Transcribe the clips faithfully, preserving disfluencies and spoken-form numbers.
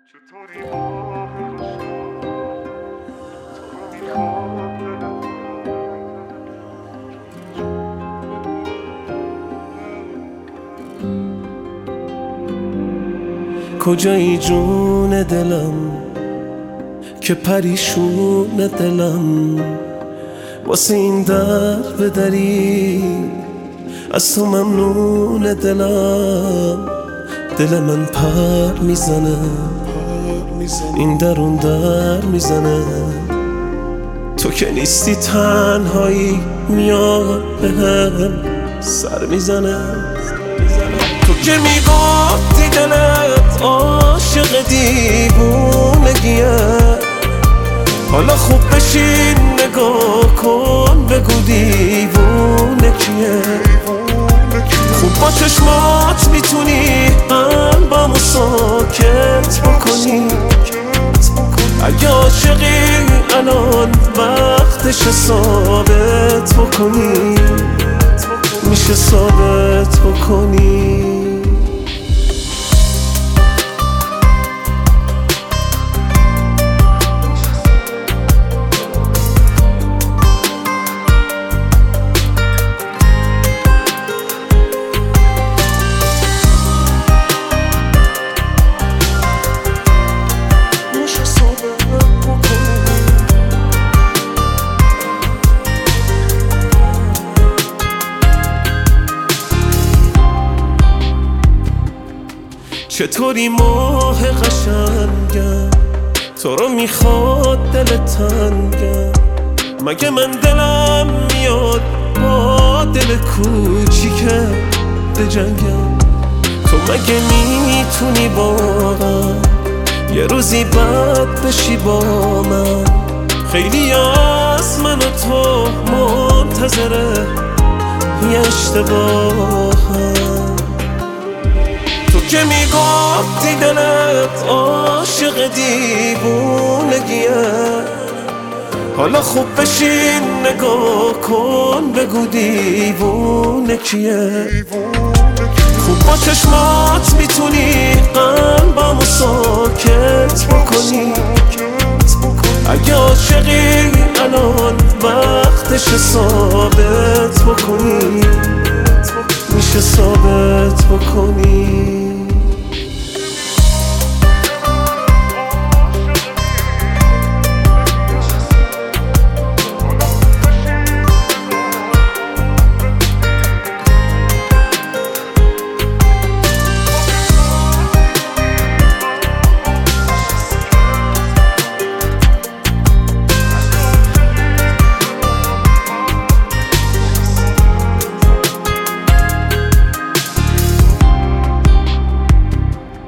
چطوری ماه قشنگ تو رو میخواد دلم. کجایی جون دلم که پریشون دلم واسه این در به دری از تو ممنون دلم. دل من پر میزنه این در اون در میزنه تو که نیستی تنهایی میاد به هم سر میزنه. تو که میگفتی دلت عاشق دیوونگیه حالا خوب بشین نگاه کن بگو دیوونه کیه. خوب با چشمات میتونی قلبمو ساکت بکنی اگه عاشقی الان وقتش ثابت بکنی میشه ثابت بکنی. چطوری ماه قشنگم تو رو میخواد دل تنگم مگه من دلم میاد با دل کوچیکه بجنگم. تو مگه میتونی واقعا یه روزی بد بشی با من. خیلی از من و تو منتظره یه اشتباهم. تو که میگفتی دلت عاشق دیوونگیه حالا خوب بشین نگاه کن بگو دیوونه کیه. خوب با چشمات میتونی قلبمو ساکت بکنی اگه عاشقی الان وقتش ثابت بکنی میشه ثابت بکنی.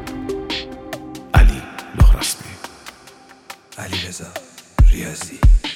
علیرضا ریاضی